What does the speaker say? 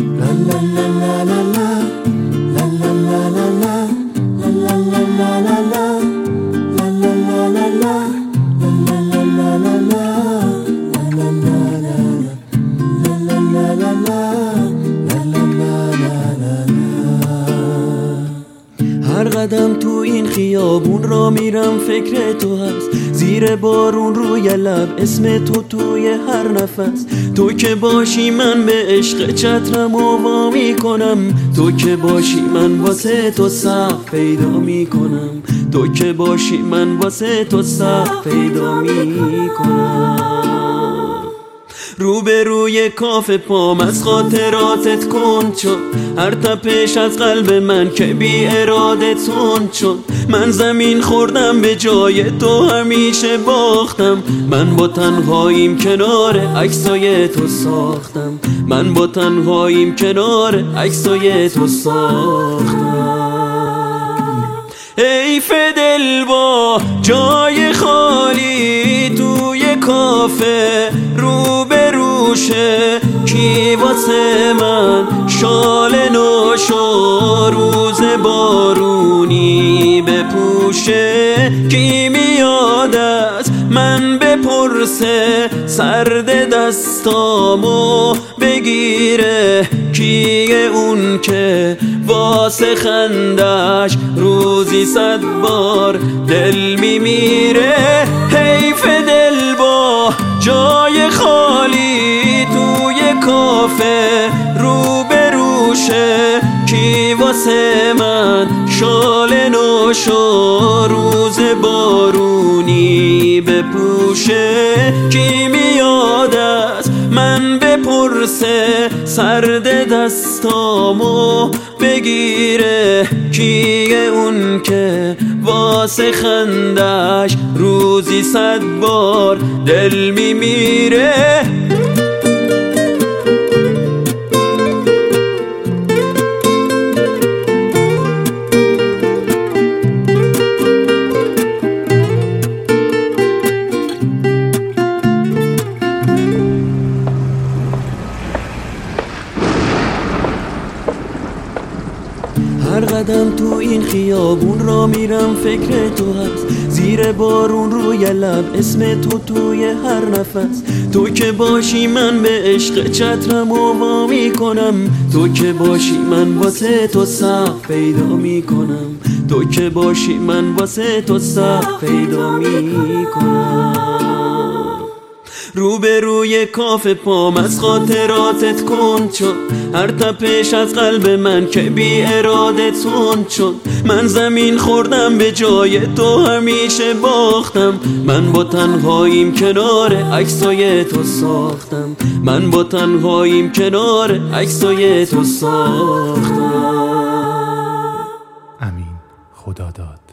هر قدم تو این خیابون را میرم فکر تو هست، زیر بارون روی لب اسم تو توی هر نفس. تو که باشی من به عشق چترم و وا میکنم، تو که باشی من واسه تو سقف پیدا میکنم، تو که باشی من واسه تو سقف پیدا میکنم. روبروی کافه پام از خاطراتت کند شد، هر تپش از قلب من که بی اراده تند شد. من زمین خوردم به جای تو همیشه باختم، من با تنهاییم کنار عکسای تو ساختم، من با تنهاییم کنار عکسای تو ساختم. حیف دل با جای خالی توی کافه روبروشه، کی واسه من شال نوشو روز بارونی بپوشه، کی میاد از من بپرسه سرد دستامو بگیره، کیه اون که واسه خندش روزی 100 بار دل میمیره. حیف دل با جای خالی توی کافه روبروشه، کی واسه من شال نوشو روز بارونی بپوشه، کی میاد از من بپرسه سرد دستامو بگیره، کیه اون که واسه خندش روزی 100 بار دل میمیره. هر قدم تو این خیابون را میرم فکر تو هست، زیر بارون روی لب اسم تو توی هر نفس. تو که باشی من به عشق چترم و وا میکنم، تو که باشی من واسه تو سقف پیدا میکنم، تو که باشی من واسه تو سقف پیدا میکنم. روبروی کافه پام از خاطراتت کند شد، هر تپش از قلب من که بی اراده تند شد. من زمین خوردم به جای تو همیشه باختم، من با تنهاییم کنار عکسای تو ساختم، من با تنهاییم کنار عکسای تو ساختم. امین خدا داد.